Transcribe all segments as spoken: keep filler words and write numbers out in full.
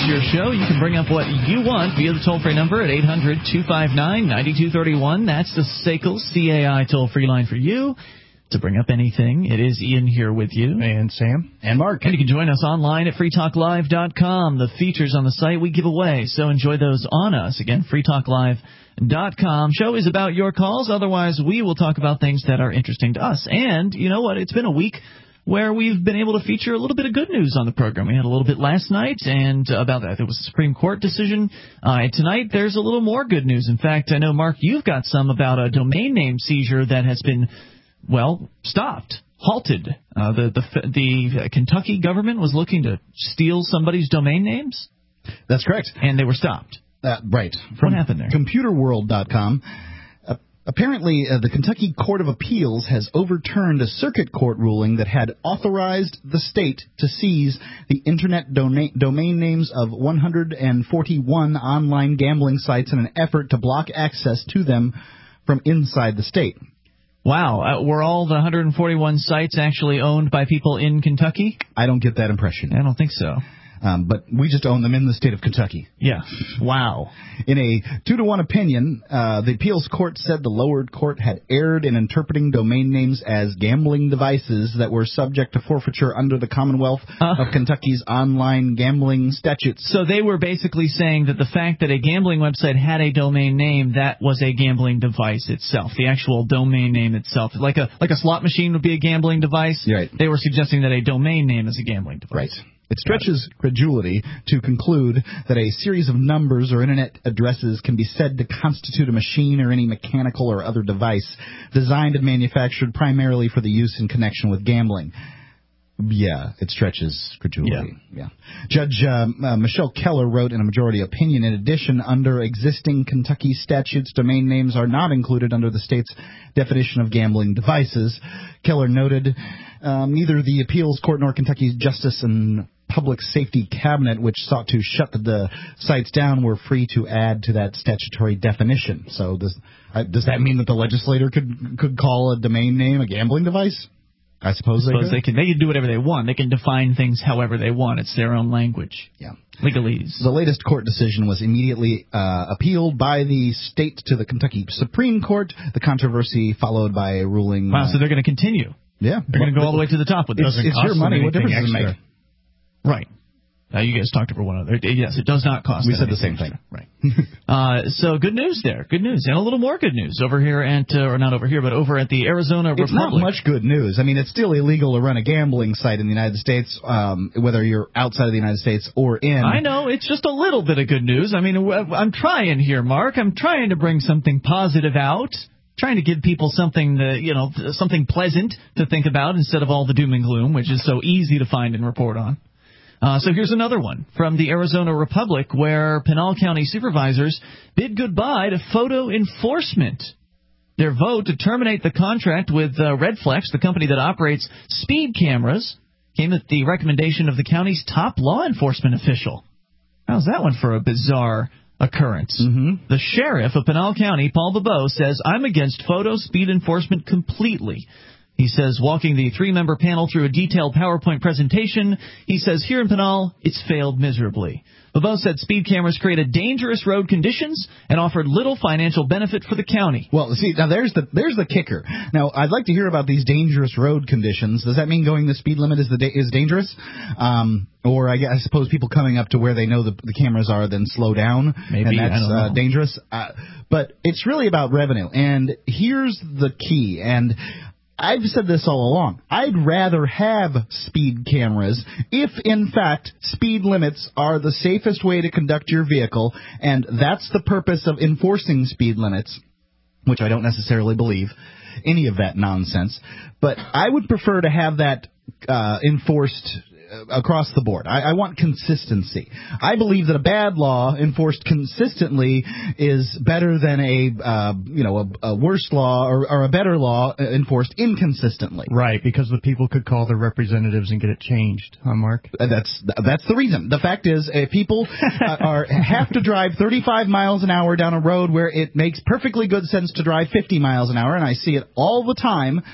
your show. You can bring up what you want via the toll-free number at eight hundred two five nine nine two three one. That's the S A C L C A I toll-free line for you to bring up anything. It is Ian here with you. And Sam. And Mark. And you can join us online at free talk live dot com. The features on the site we give away, so enjoy those on us. Again, free talk live dot com. Show is about your calls. Otherwise, we will talk about things that are interesting to us. And you know what? It's been a week where we've been able to feature a little bit of good news on the program. We had a little bit last night and about that. There was a Supreme Court decision. Uh, and tonight, there's a little more good news. In fact, I know, Mark, you've got some about a domain name seizure that has been, well, stopped, halted. Uh, the, the, the Kentucky government was looking to steal somebody's domain names. That's correct. And they were stopped. Uh, right. From what happened there? computer world dot com. Apparently, uh, the Kentucky Court of Appeals has overturned a circuit court ruling that had authorized the state to seize the Internet dona- domain names of one hundred forty-one online gambling sites in an effort to block access to them from inside the state. Wow. Uh, were all the one hundred forty-one sites actually owned by people in Kentucky? I don't get that impression. I don't think so. Um, but we just own them in the state of Kentucky. Yeah. Wow. In a two to one opinion, uh, the appeals court said the lower court had erred in interpreting domain names as gambling devices that were subject to forfeiture under the Commonwealth uh, of Kentucky's online gambling statutes. So they were basically saying that the fact that a gambling website had a domain name, that was a gambling device itself, the actual domain name itself. Like a like a slot machine would be a gambling device. Right. They were suggesting that a domain name is a gambling device. Right. It stretches credulity to conclude that a series of numbers or Internet addresses can be said to constitute a machine or any mechanical or other device designed and manufactured primarily for the use in connection with gambling. Yeah, it stretches credulity. Yeah. yeah. Judge uh, uh, Michelle Keller wrote in a majority opinion, in addition, under existing Kentucky statutes, domain names are not included under the state's definition of gambling devices. Keller noted um, neither the appeals court nor Kentucky's Justice and Public Safety Cabinet, which sought to shut the, the sites down, were free to add to that statutory definition. So does uh, does that mean that the legislator could could call a domain name a gambling device? I suppose, I suppose they, they can. They can do whatever they want. They can define things however they want. It's their own language. Yeah. Legalese. The latest court decision was immediately uh, appealed by the state to the Kentucky Supreme Court. The controversy followed by a ruling. Wow, uh, so they're going to continue. Yeah. They're going to go all the way to the top with this. It's, it's your money. What difference does it make? Right. Uh, you guys talked over one another. Yes, it does not cost. We said the same extra. thing. Right. uh, so good news there. Good news. And a little more good news over here at, uh, or not over here, but over at the Arizona Republic. It's not much good news. I mean, it's still illegal to run a gambling site in the United States, um, whether you're outside of the United States or in. I know. It's just a little bit of good news. I mean, I'm trying here, Mark. I'm trying to bring something positive out. Trying to give people something, to, you know, something pleasant to think about instead of all the doom and gloom, which is so easy to find and report on. Uh, so here's another one from the Arizona Republic, where Pinal County supervisors bid goodbye to photo enforcement. Their vote to terminate the contract with uh, Redflex, the company that operates speed cameras, came at the recommendation of the county's top law enforcement official. How's that one for a bizarre occurrence? Mm-hmm. The sheriff of Pinal County, Paul Bobo, says, "I'm against photo speed enforcement completely." He says, walking the three-member panel through a detailed PowerPoint presentation, he says, "Here in Pinal, it's failed miserably." Bobo said speed cameras created dangerous road conditions and offered little financial benefit for the county. Well, see, now there's the there's the kicker. Now, I'd like to hear about these dangerous road conditions. Does that mean going the speed limit is the da- is dangerous? Um, or I, guess, I suppose people coming up to where they know the, the cameras are then slow down, Maybe, and that's I don't know. Uh, dangerous. Uh, but it's really about revenue. And here's the key. And I've said this all along. I'd rather have speed cameras if, in fact, speed limits are the safest way to conduct your vehicle, and that's the purpose of enforcing speed limits, which I don't necessarily believe any of that nonsense. But I would prefer to have that uh, enforced across the board. I, I want consistency. I believe that a bad law enforced consistently is better than a uh, you know a, a worse law or, or a better law enforced inconsistently. Right, because the people could call their representatives and get it changed, huh, Mark? That's that's the reason. The fact is, uh, people uh, are have to drive thirty-five miles an hour down a road where it makes perfectly good sense to drive fifty miles an hour, and I see it all the time.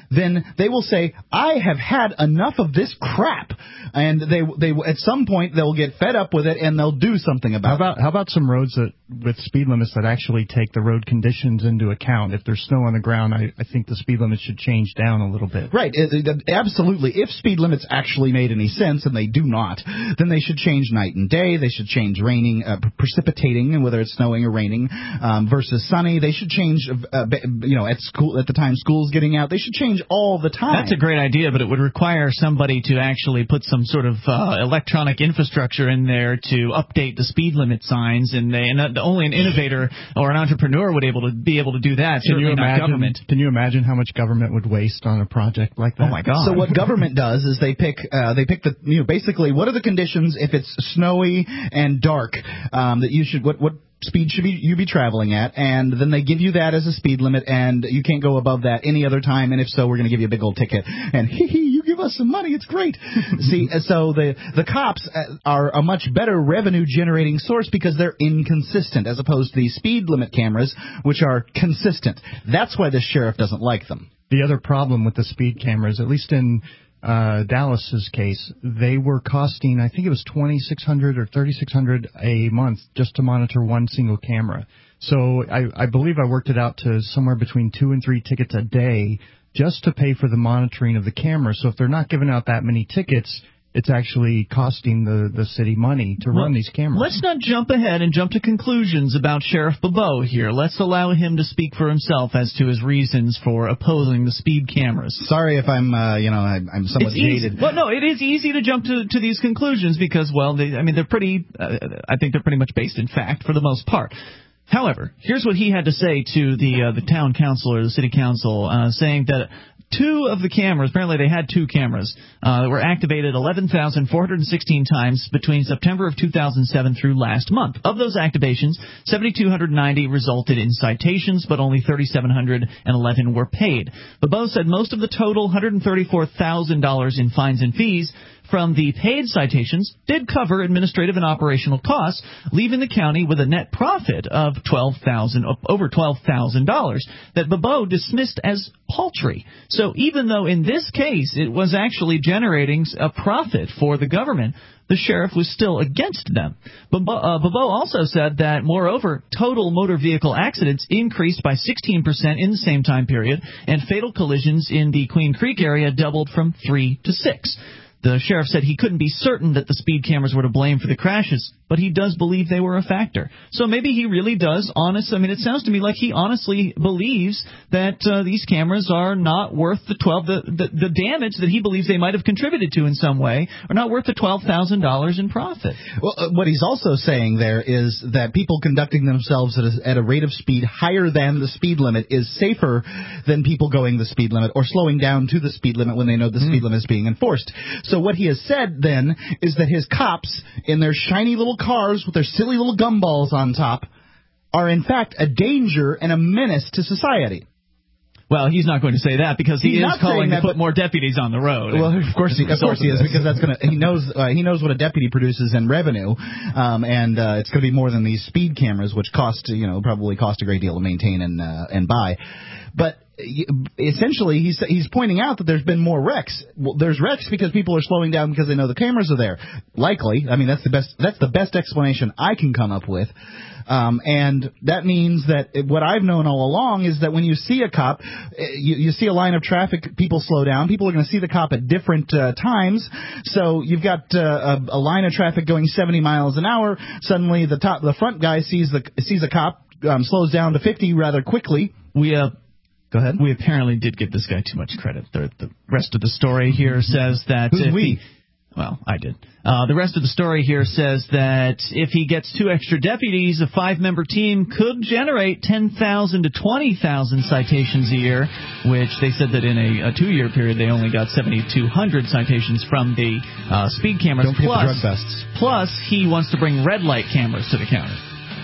then they will say, I have had enough of this crap. And they they at some point they'll get fed up with it and they'll do something about how about, it. How about some roads that with speed limits that actually take the road conditions into account? If there's snow on the ground, I, I think the speed limit should change down a little bit. Right, it, it, absolutely. If speed limits actually made any sense, and they do not, then they should change night and day. They should change raining, uh, precipitating, and whether it's snowing or raining, um, versus sunny. They should change, uh, you know, at school at the time school's getting out. They should change all the time. That's a great idea, but it would require somebody to actually put some sort of uh, electronic infrastructure in there to update the speed limit signs, and, they, and only an innovator or an entrepreneur would able to be able to do that. Can you Certainly not imagine? Government. Can you imagine how much government would waste on a project like that? Oh my God! So what government does is they pick uh, they pick the you know basically what are the conditions if it's snowy and dark um, that you should what what. speed should be you be traveling at, and then they give you that as a speed limit, and you can't go above that any other time, and if so, we're going to give you a big old ticket, and hee hee, you give us some money, it's great. See, so the the cops are a much better revenue generating source because they're inconsistent, as opposed to the speed limit cameras, which are consistent. That's why the sheriff doesn't like them. The other problem with the speed cameras, at least in Uh, Dallas's case, they were costing, I think it was twenty-six hundred dollars or thirty-six hundred dollars a month just to monitor one single camera. So I, I believe I worked it out to somewhere between two and three tickets a day just to pay for the monitoring of the camera. So if they're not giving out that many tickets, it's actually costing the, the city money to well, run these cameras. Let's not jump ahead and jump to conclusions about Sheriff Bobo here. Let's allow him to speak for himself as to his reasons for opposing the speed cameras. Sorry if I'm, uh, you know, I'm, I'm somewhat it's easy. jaded. Well, no, it is easy to jump to, to these conclusions because, well, they, I mean, they're pretty, uh, I think they're pretty much based in fact for the most part. However, here's what he had to say to the uh, the town council or the city council, uh, saying that two of the cameras, apparently they had two cameras, uh, that were activated eleven thousand four hundred sixteen times between September of two thousand seven through last month. Of those activations, seven thousand two hundred ninety resulted in citations, but only three thousand seven hundred eleven were paid. Bobo said most of the total one hundred thirty-four thousand dollars in fines and fees from the paid citations did cover administrative and operational costs, leaving the county with a net profit of twelve thousand dollars, over twelve thousand dollars, that Bobo dismissed as paltry. So even though in this case it was actually generating a profit for the government, the sheriff was still against them. Bobo, uh, Bobo also said that, moreover, total motor vehicle accidents increased by sixteen percent in the same time period, and fatal collisions in the Queen Creek area doubled from three to six. The sheriff said he couldn't be certain that the speed cameras were to blame for the crashes, but he does believe they were a factor. So maybe he really does honest. I mean, it sounds to me like he honestly believes that uh, these cameras are not worth the twelve the, the the damage that he believes they might have contributed to in some way, are not worth the twelve thousand dollars in profit. Well, uh, what he's also saying there is that people conducting themselves at a, at a rate of speed higher than the speed limit is safer than people going the speed limit or slowing down to the speed limit when they know the mm. speed limit is being enforced. So what he has said, then, is that his cops, in their shiny little cars with their silly little gumballs on top, are in fact a danger and a menace to society. Well, he's not going to say that because he he's is calling that, to put more deputies on the road. Well, of course he, of course he is, because that's going to. He knows uh, he knows what a deputy produces in revenue, um, and uh, it's going to be more than these speed cameras, which cost you know probably cost a great deal to maintain and uh, and buy. But essentially, he's he's pointing out that there's been more wrecks. Well, there's wrecks because people are slowing down because they know the cameras are there. Likely, I mean that's the best that's the best explanation I can come up with. Um, and that means that what I've known all along is that when you see a cop, you, you see a line of traffic, people slow down. People are going to see the cop at different uh, times. So you've got uh, a, a line of traffic going seventy miles an hour. Suddenly, the top, the front guy sees the sees a cop, um, slows down to fifty rather quickly. We uh. Go ahead. We apparently did give this guy too much credit. The, the rest of the story here says that... Who's if we? He, well, I did. Uh, the rest of the story here says that if he gets two extra deputies, a five-member team could generate ten thousand to twenty thousand citations a year, which they said that in a, a two-year period they only got seven thousand two hundred citations from the uh, speed cameras. Don't forget plus, the drug busts. Plus, he wants to bring red light cameras to the county.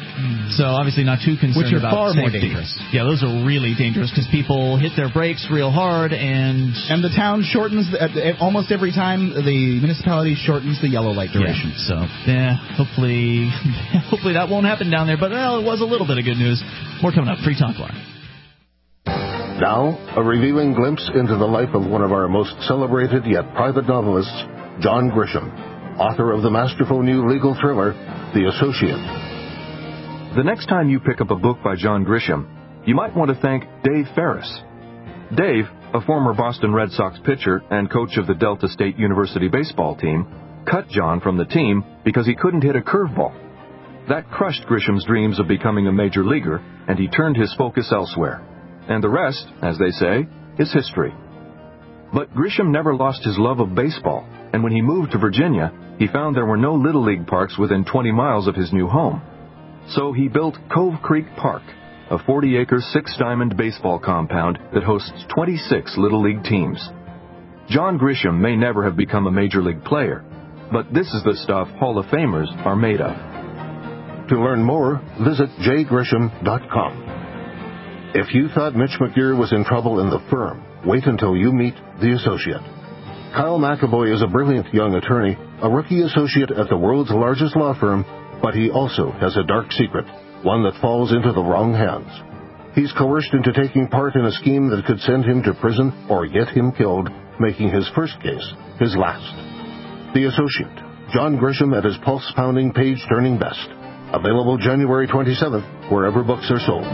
So obviously not too concerned Which are about far safety. more dangerous. Yeah, those are really dangerous because people hit their brakes real hard, and and the town shortens the, uh, almost every time the municipality shortens the yellow light duration. Yeah, so yeah, hopefully, hopefully that won't happen down there. But well, it was a little bit of good news. More coming up. Free Talk Live. Now, a revealing glimpse into the life of one of our most celebrated yet private novelists, John Grisham, author of the masterful new legal thriller, The Associate. The next time you pick up a book by John Grisham, you might want to thank Dave Ferris. Dave, a former Boston Red Sox pitcher and coach of the Delta State University baseball team, cut John from the team because he couldn't hit a curveball. That crushed Grisham's dreams of becoming a major leaguer, and he turned his focus elsewhere. And the rest, as they say, is history. But Grisham never lost his love of baseball, and when he moved to Virginia, he found there were no Little League parks within twenty miles of his new home. So he built Cove Creek Park, a forty-acre, six-diamond baseball compound that hosts twenty-six Little League teams. John Grisham may never have become a major league player, but this is the stuff Hall of Famers are made of. To learn more, visit j grisham dot com. If you thought Mitch McGear was in trouble in the firm, wait until you meet the associate. Kyle McAvoy is a brilliant young attorney, a rookie associate at the world's largest law firm, but he also has a dark secret, one that falls into the wrong hands. He's coerced into taking part in a scheme that could send him to prison or get him killed, making his first case his last. The Associate, John Grisham at his pulse-pounding, page-turning best. Available January twenty-seventh, wherever books are sold.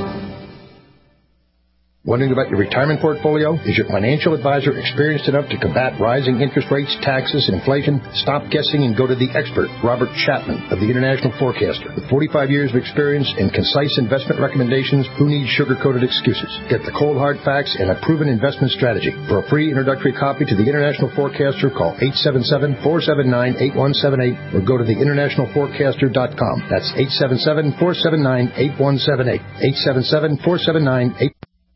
Wondering about your retirement portfolio? Is your financial advisor experienced enough to combat rising interest rates, taxes, and inflation? Stop guessing and go to the expert, Robert Chapman of the International Forecaster. With forty-five years of experience and concise investment recommendations, who needs sugar-coated excuses? Get the cold hard facts and a proven investment strategy. For a free introductory copy to the International Forecaster, call eight seven seven, four seven nine, eight one seven eight or go to the international forecaster dot com. That's eight seven seven, four seven nine, eight one seven eight. eight seven seven, four seven nine, eight one seven eight.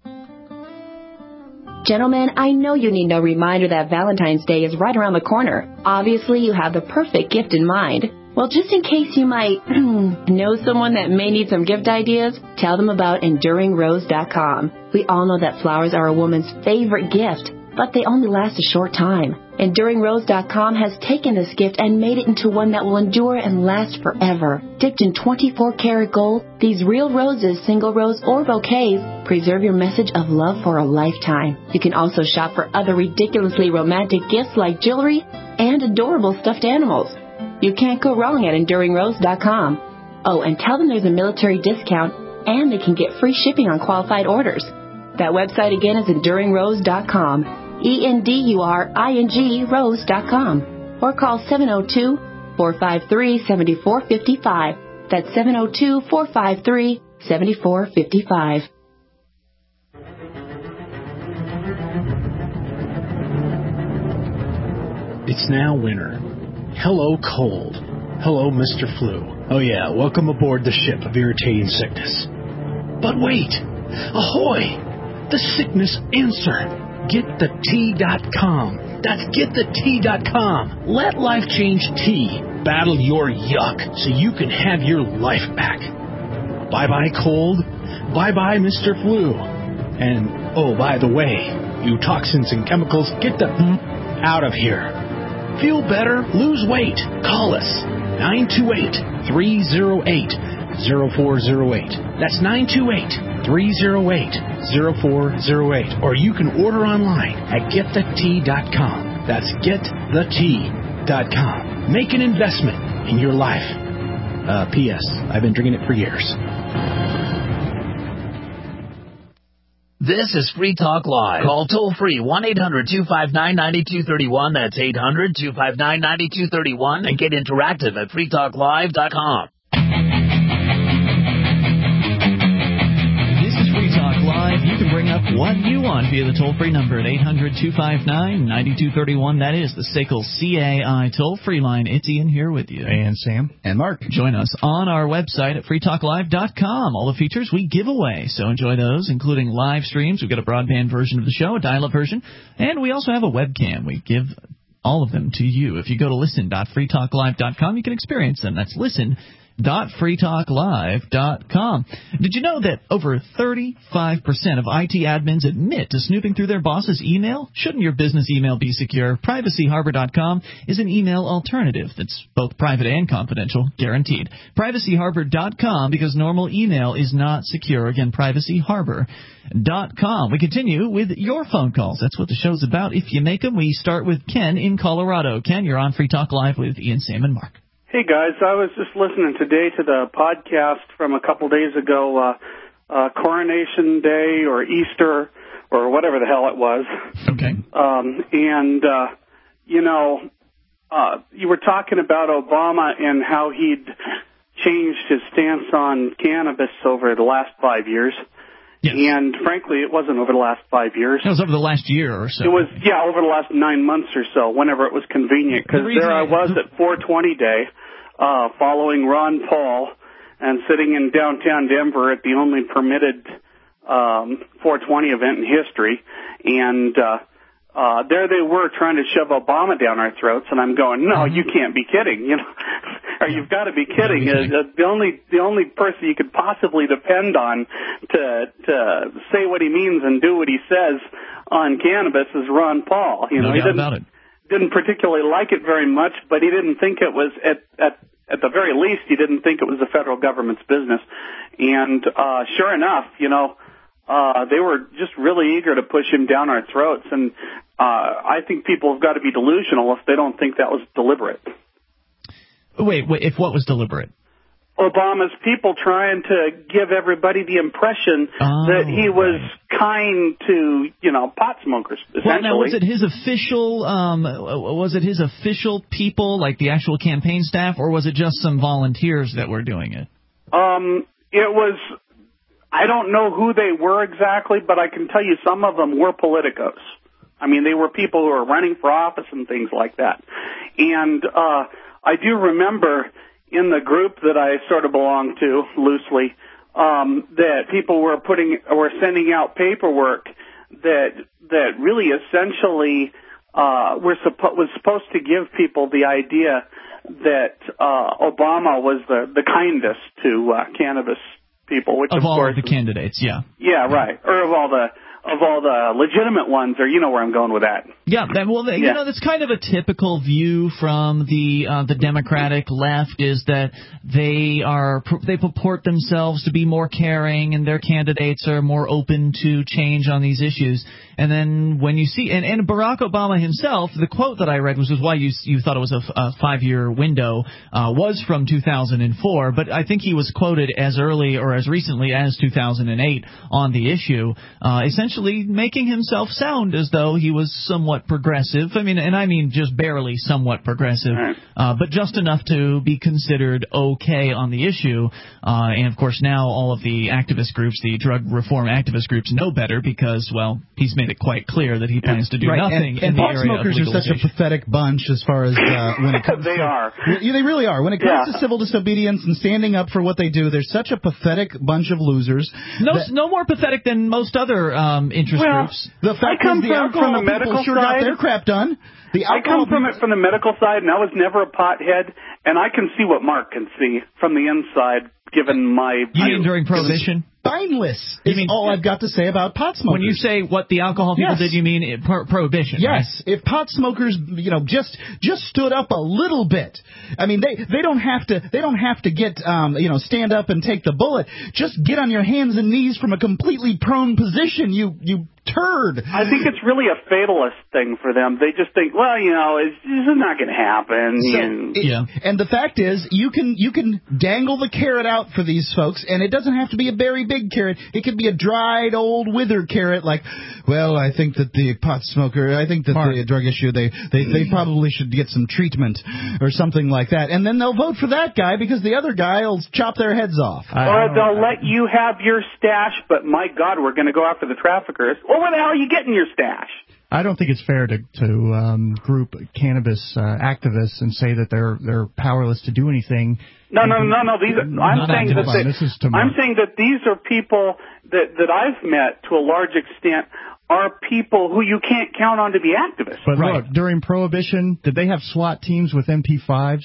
Gentlemen, I know you need no reminder that Valentine's Day is right around the corner. Obviously, you have the perfect gift in mind. Well, just in case you might know someone that may need some gift ideas, tell them about enduring rose dot com. We all know that flowers are a woman's favorite gift, but they only last a short time. enduring rose dot com has taken this gift and made it into one that will endure and last forever. Dipped in twenty-four karat gold, these real roses, single rose or bouquets, preserve your message of love for a lifetime. You can also shop for other ridiculously romantic gifts like jewelry and adorable stuffed animals. You can't go wrong at enduring rose dot com. Oh, and tell them there's a military discount and they can get free shipping on qualified orders. That website again is enduring rose dot com. E N D U R I N G rose dot com. Or call seven oh two, four five three, seven four five five. That's seven oh two, four five three, seven four five five. It's now winter. Hello, cold. Hello, Mister Flu. Oh yeah, welcome aboard the ship of irritating sickness. But wait! Ahoy! The sickness answer! get the tea dot com. That's get the tea dot com. Let Life Change Tea battle your yuck so you can have your life back. Bye-bye cold. Bye-bye Mister Flu. And, oh, by the way, you toxins and chemicals, get the out of here. Feel better? Lose weight. Call us. nine two eight, three oh eight, oh four oh eight. That's nine two eight, three oh eight, oh four oh eight. Or you can order online at get the tea dot com. That's get the tea dot com. Make an investment in your life. Uh, P S. I've been drinking it for years. This is Free Talk Live. Call toll-free one eight hundred, two five nine, nine two three one. That's eight hundred, two five nine, nine two three one. And get interactive at free talk live dot com. This is Free Talk Live. You can bring up what you want via the toll-free number at eight hundred, two five nine, nine two three one. That is the S A C L C A I toll-free line. It's Ian here with you. And Sam. And Mark. Join us on our website at free talk live dot com. All the features we give away, so enjoy those, including live streams. We've got a broadband version of the show, a dial-up version, and we also have a webcam. We give all of them to you. If you go to listen dot free talk live dot com, you can experience them. That's listen dot free talk live dot com. Did you know that over thirty-five percent of I T admins admit to snooping through their boss's email? Shouldn't your business email be secure? privacy harbor dot com is an email alternative that's both private and confidential, guaranteed. privacy harbor dot com, because normal email is not secure. Again, privacy harbor dot com. We continue with your phone calls. That's what the show's about. If you make them, we start with Ken in Colorado. Ken, you're on Free Talk Live with Ian, Sam, and Mark. Hey, guys. I was just listening today to the podcast from a couple days ago, uh, uh, Coronation Day or Easter or whatever the hell it was. Okay. Um, and, uh, you know, uh, you were talking about Obama and how he'd changed his stance on cannabis over the last five years. Yes. And, frankly, it wasn't over the last five years. It was over the last year or so. It was, yeah, over the last nine months or so, whenever it was convenient. Because there I was at four twenty Day, uh, following Ron Paul and sitting in downtown Denver at the only permitted um, four twenty event in history. And uh, uh, there they were trying to shove Obama down our throats. And I'm going, no, you can't be kidding. You know, or you've got to be kidding. Uh, the only the only person you could possibly depend on to to say what he means and do what he says on cannabis is Ron Paul. You know, no he doubt didn't, about it. didn't particularly like it very much, but he didn't think it was at at at the very least he didn't think it was the federal government's business. And uh, sure enough, you know, uh, they were just really eager to push him down our throats. And uh, I think people have got to be delusional if they don't think that was deliberate. Wait, wait, if what was deliberate? Obama's people trying to give everybody the impression oh, that he was right. kind to, you know, pot smokers, essentially. Well, now, was it his official, um, was it his official people, like the actual campaign staff, or was it just some volunteers that were doing it? Um, it was, I don't know who they were exactly, but I can tell you some of them were politicos. I mean, they were people who were running for office and things like that. And uh, I do remember in the group that I sort of belong to loosely, um, that people were putting were sending out paperwork that that really essentially uh, were suppo- was supposed to give people the idea that uh, Obama was the the kindest to uh, cannabis people, which of, of all course of the candidates, yeah, yeah, right, or of all the. Of all the legitimate ones, or you know where I'm going with that. Yeah, that, well, you yeah. know, that's kind of a typical view from the uh, the Democratic left, is that they are they purport themselves to be more caring, and their candidates are more open to change on these issues. And then when you see, and, and Barack Obama himself, the quote that I read, which was why you you thought it was a, a five-year window, uh, was from two thousand four, but I think he was quoted as early or as recently as two thousand eight on the issue, uh, essentially making himself sound as though he was somewhat progressive. I mean, and I mean just barely somewhat progressive, right. uh, but just enough to be considered okay on the issue. Uh, and, of course, now all of the activist groups, the drug reform activist groups, know better because, well, he's made it quite clear that he plans to do right. nothing and, in and the pot area smokers of are such a pathetic bunch as far as uh, when it comes they to... are. Yeah, they really are. When it comes yeah. to civil disobedience and standing up for what they do, they're such a pathetic bunch of losers. No, that, no more pathetic than most other um, interest well, groups. The fact I come is the from, alcohol from the medical people sure side. got their crap done. The I come from it from the medical side, and I was never a pothead, and I can see what Mark can see from the inside, given my You mean during Prohibition? Spineless is You mean- all I've got to say about pot smokers. When you say what the alcohol people Yes. did, you mean it, pro- Prohibition, Yes, right? if pot smokers, you know, just just stood up a little bit. I mean, they they don't have to they don't have to get um, you know, stand up and take the bullet. Just get on your hands and knees from a completely prone position. You you turd. I think it's really a fatalist thing for them. They just think, well, you know, it's, it's not going to happen. So, and, it, Yeah. and the fact is, you can you can dangle the carrot out for these folks, and it doesn't have to be a very big carrot. It could be a dried, old, withered carrot. Like, well, I think that the pot smoker, I think that Mark. the drug issue, they, they they probably should get some treatment or something like that, and then they'll vote for that guy because the other guy will chop their heads off. I, or I they'll let you have your stash, but my God, we're going to go after the traffickers. Well, where the hell are you getting your stash? I don't think it's fair to to um, group cannabis uh, activists and say that they're they're powerless to do anything. No, no, no, no. These are, I'm Not saying that activists. they, This is to I'm Mark. saying that these are people that that I've met to a large extent are people who you can't count on to be activists. But Right. look, during Prohibition, did they have SWAT teams with M P fives?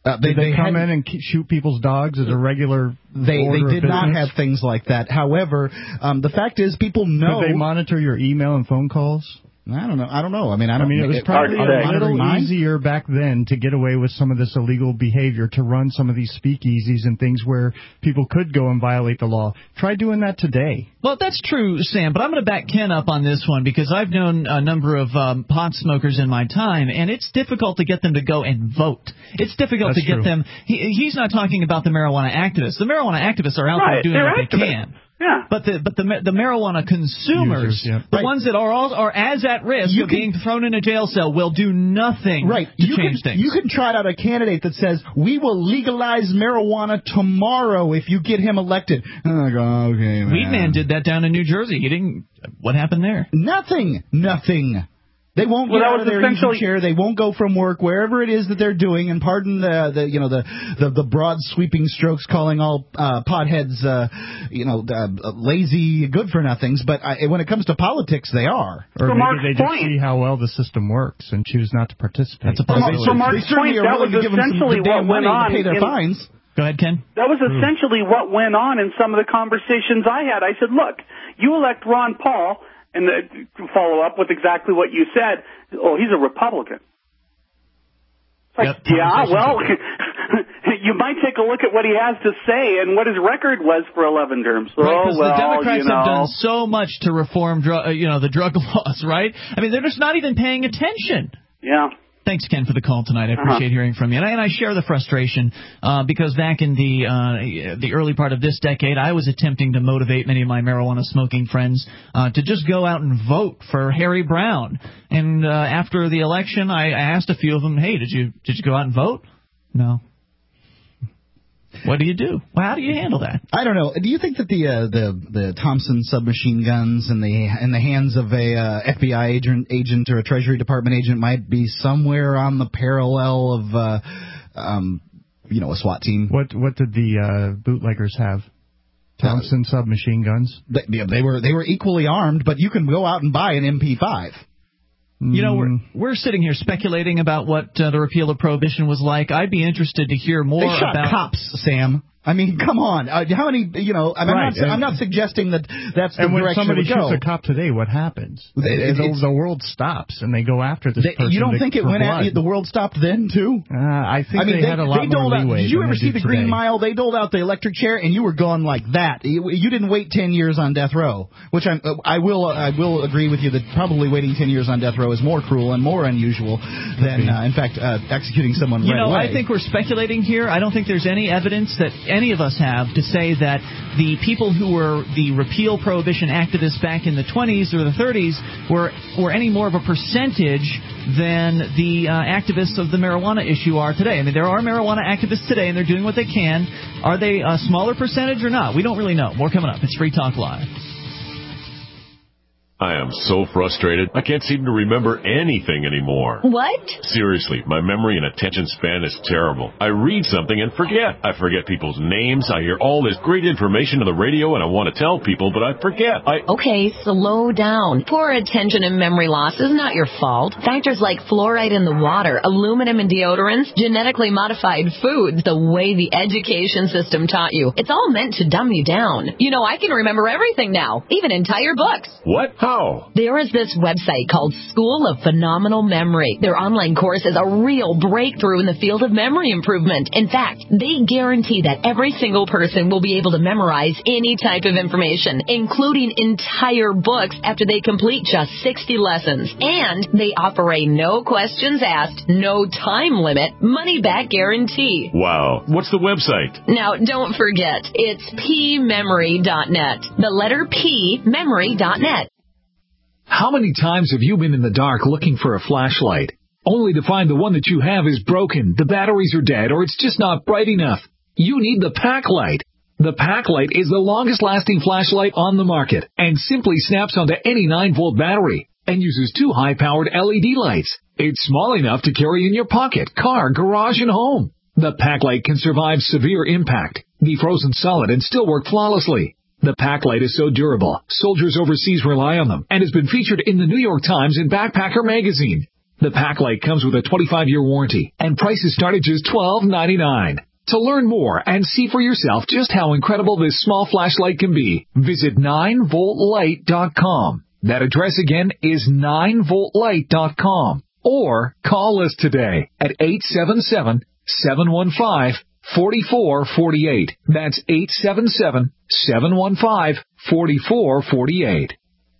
Uh, they, did they, they come had, in and shoot people's dogs as a regular They order they did of not business? have things like that. However, um, the fact is, people know. Did they monitor your email and phone calls? I don't know. I don't know. I mean, I don't. I mean, it was it, probably are, a are little mine? easier back then to get away with some of this illegal behavior, to run some of these speakeasies and things where people could go and violate the law. Try doing that today. Well, that's true, Sam, but I'm going to back Ken up on this one because I've known a number of um, pot smokers in my time, and it's difficult to get them to go and vote. It's difficult That's to get true. them. He, he's not talking about the marijuana activists. The marijuana activists are out Right, there doing they're what they activists. can. Yeah. But the but the the marijuana consumers, Users, yeah. the Right. ones that are all, are as at risk You of can- being thrown in a jail cell, will do nothing Right. to you change can, things. You can trot out a candidate that says, we will legalize marijuana tomorrow if you get him elected. And I go, okay, man. Weedman did that down in New Jersey. He didn't. What happened there? Nothing. Nothing. They won't Well, get that out was of their easy essentially- chair. They won't go from work, wherever it is that they're doing. And pardon the, the you know, the, the, the broad sweeping strokes calling all uh, potheads, uh, you know, uh, lazy, good for nothings. But I, when it comes to politics, they are. Or For maybe Mark's they just point. see how well the system works and choose not to participate. That's a For, Mar- possibility. for Mark's They certainly point, are that willing was to give them some essentially good damn what went money on. to pay their in- fines. Go ahead, Ken. That was essentially what went on in some of the conversations I had. I said, look, you elect Ron Paul, and the, to follow up with exactly what you said, oh, he's a Republican. It's like, Yep, yeah, conversations well, are- you might take a look at what he has to say and what his record was for eleven terms. Right, oh, 'cause well, the Democrats you know. have done so much to reform, dru- uh, you know, the drug laws, right? I mean, they're just not even paying attention. Yeah. Thanks, Ken, for the call tonight. I appreciate Uh-huh. hearing from you, and I, and I share the frustration uh, because back in the uh, the early part of this decade, I was attempting to motivate many of my marijuana smoking friends uh, to just go out and vote for Harry Brown. And uh, after the election, I, I asked a few of them, "Hey, did you did you go out and vote?" No. What do you do? Well, how do you handle that? I don't know. Do you think that the uh, the the Thompson submachine guns in the in the hands of a uh, F B I agent agent or a Treasury Department agent might be somewhere on the parallel of uh, um, you know, a SWAT team? What what did the uh, bootleggers have? Thompson submachine guns? They, yeah, they were they were equally armed, but you can go out and buy an M P five. You know, we're, we're sitting here speculating about what uh, the repeal of Prohibition was like. I'd be interested to hear more They shot about... cops, Sam. I mean, come on. Uh, how many, you know, I mean, Right, I'm, not, and- I'm not suggesting that that's the And when direction somebody it would go. shoots a cop today, what happens? It- it- the, it's- the world stops, and they go after this They- person. you don't to, think it for went blood. at the world stopped then too? Uh, I think I mean, they, had a lot they more doled out, leeway. Did you than ever they see do the Green today. Mile? They doled out the electric chair, and you were going like that. You, you didn't wait ten years on death row, which I'm, I will I will agree with you that probably waiting ten years on death row is more cruel and more unusual than, uh, in fact, uh, executing someone You right know, away. I think we're speculating here. I don't think there's any evidence that any of us have to say that the people who were the repeal prohibition activists back in the twenties or the thirties were were any more of a percentage than the uh, activists of the marijuana issue are today. I mean, there are marijuana activists today, and they're doing what they can. Are they a smaller percentage or not? We don't really know. More coming up. It's Free Talk Live. I am so frustrated. I can't seem to remember anything anymore. What? Seriously, my memory and attention span is terrible. I read something and forget. I forget people's names. I hear all this great information on the radio and I want to tell people, but I forget. I Okay, slow down. Poor attention and memory loss is not your fault. Factors like fluoride in the water, aluminum in deodorants, genetically modified foods, the way the education system taught you. It's all meant to dumb you down. You know, I can remember everything now, even entire books. What? How? There is this website called School of Phenomenal Memory. Their online course is a real breakthrough in the field of memory improvement. In fact, they guarantee that every single person will be able to memorize any type of information, including entire books after they complete just sixty lessons. And they offer a no questions asked, no time limit, money back guarantee. Wow. What's the website? Now, don't forget, it's p memory dot net. The letter P, memory dot net. How many times have you been in the dark looking for a flashlight, only to find the one that you have is broken, the batteries are dead, or it's just not bright enough? You need the Pack Light. The Pack Light is the longest-lasting flashlight on the market and simply snaps onto any nine volt battery and uses two high-powered L E D lights. It's small enough to carry in your pocket, car, garage, and home. The Pack Light can survive severe impact, be frozen solid, and still work flawlessly. The Pack Light is so durable, soldiers overseas rely on them, and has been featured in the New York Times and Backpacker magazine. The Packlight comes with a twenty-five year warranty, and prices start at just twelve ninety-nine. To learn more and see for yourself just how incredible this small flashlight can be, visit nine volt light dot com. That address again is nine volt light dot com. Or call us today at eight seven seven, seven one five, four four four eight. That's eight seven seven, seven one five, four four four eight.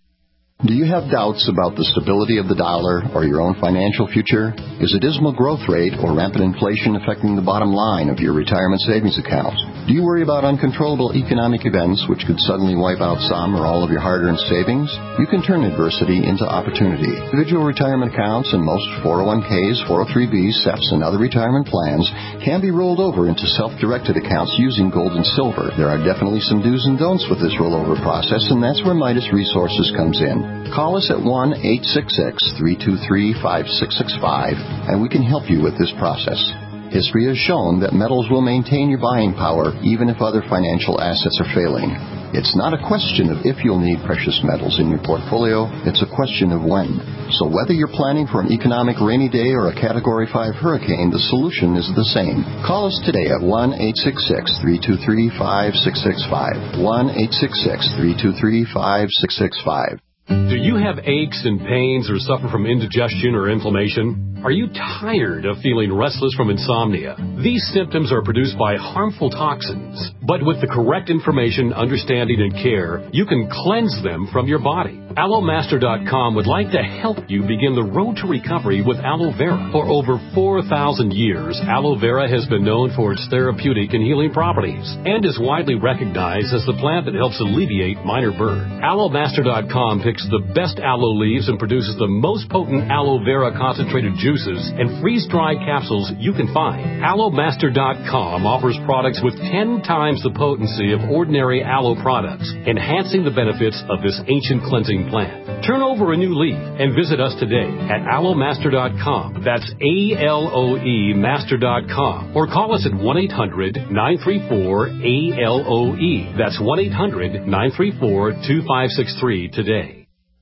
Do you have doubts about the stability of the dollar or your own financial future? Is a dismal growth rate or rampant inflation affecting the bottom line of your retirement savings account? Do you worry about uncontrollable economic events which could suddenly wipe out some or all of your hard-earned savings? You can turn adversity into opportunity. Individual retirement accounts and most four oh one k's, four oh three b's, S E P's, and other retirement plans can be rolled over into self-directed accounts using gold and silver. There are definitely some do's and don'ts with this rollover process, and that's where Midas Resources comes in. Call us at one eight six six, three two three, five six six five, and we can help you with this process. History has shown that metals will maintain your buying power even if other financial assets are failing. It's not a question of if you'll need precious metals in your portfolio, it's a question of when. So whether you're planning for an economic rainy day or a Category five hurricane, the solution is the same. Call us today at one eight six six, three two three, five six six five, one eight six six, three two three, five six six five. Do you have aches and pains or suffer from indigestion or inflammation? Are you tired of feeling restless from insomnia? These symptoms are produced by harmful toxins. But with the correct information, understanding, and care, you can cleanse them from your body. Aloe Master dot com would like to help you begin the road to recovery with aloe vera. For over four thousand years, aloe vera has been known for its therapeutic and healing properties and is widely recognized as the plant that helps alleviate minor burn. Aloe Master dot com picks the best aloe leaves and produces the most potent aloe vera concentrated juices and freeze-dried capsules you can find. Aloe Master dot com offers products with ten times the potency of ordinary aloe products, enhancing the benefits of this ancient cleansing plant. Turn over a new leaf and visit us today at Aloe Master dot com. That's A L O E Master dot com. Or call us at one eight hundred, nine three four, A L O E. That's one eight hundred, nine three four, two five six three today.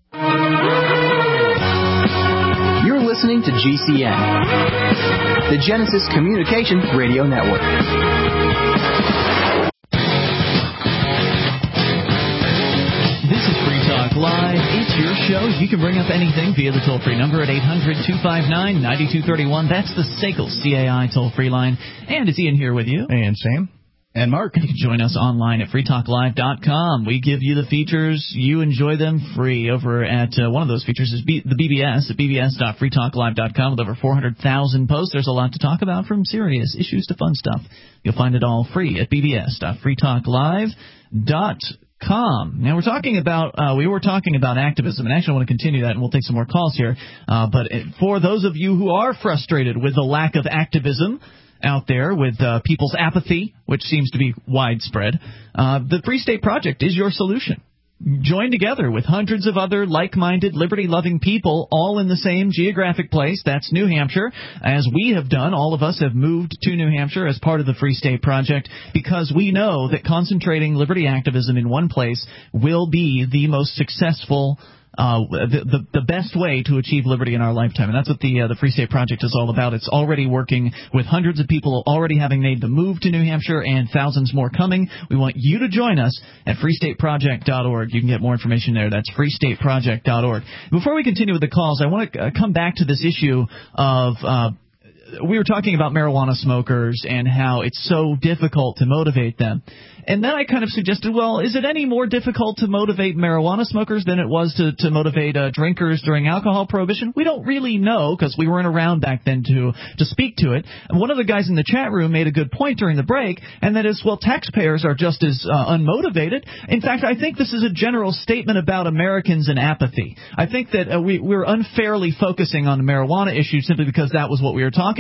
You're listening to G C N, the Genesis Communication Radio Network. This is Free Talk Live. It's your show. You can bring up anything via the toll-free number at eight hundred, two five nine, nine two three one. That's the S A C L C A I toll-free line. And it's Ian here with you. And Sam. And Mark. You can join us online at free talk live dot com. We give you the features. You enjoy them free over at uh, one of those features is B- the B B S at b b s dot free talk live dot com with over four hundred thousand posts. There's a lot to talk about, from serious issues to fun stuff. You'll find it all free at b b s dot free talk live dot com. Now, we're talking about, uh, we were talking about activism, and actually I want to continue that, and we'll take some more calls here. Uh, but for those of you who are frustrated with the lack of activism out there, with uh, people's apathy, which seems to be widespread, uh, the Free State Project is your solution. Join together with hundreds of other like-minded, liberty-loving people, all in the same geographic place. That's New Hampshire. As we have done, all of us have moved to New Hampshire as part of the Free State Project because we know that concentrating liberty activism in one place will be the most successful Uh, the, the the best way to achieve liberty in our lifetime. And that's what the uh, the Free State Project is all about. It's already working with hundreds of people already having made the move to New Hampshire and thousands more coming. We want you to join us at free state project dot org. You can get more information there. That's free state project dot org. Before we continue with the calls, I want to uh, come back to this issue of uh, we were talking about marijuana smokers and how it's so difficult to motivate them. And then I kind of suggested, well, is it any more difficult to motivate marijuana smokers than it was to, to motivate uh, drinkers during alcohol prohibition? We don't really know because we weren't around back then to to speak to it. And one of the guys in the chat room made a good point during the break, and that is, well, taxpayers are just as uh, unmotivated. In fact, I think this is a general statement about Americans and apathy. I think that uh, we, we're unfairly focusing on the marijuana issue simply because that was what we were talking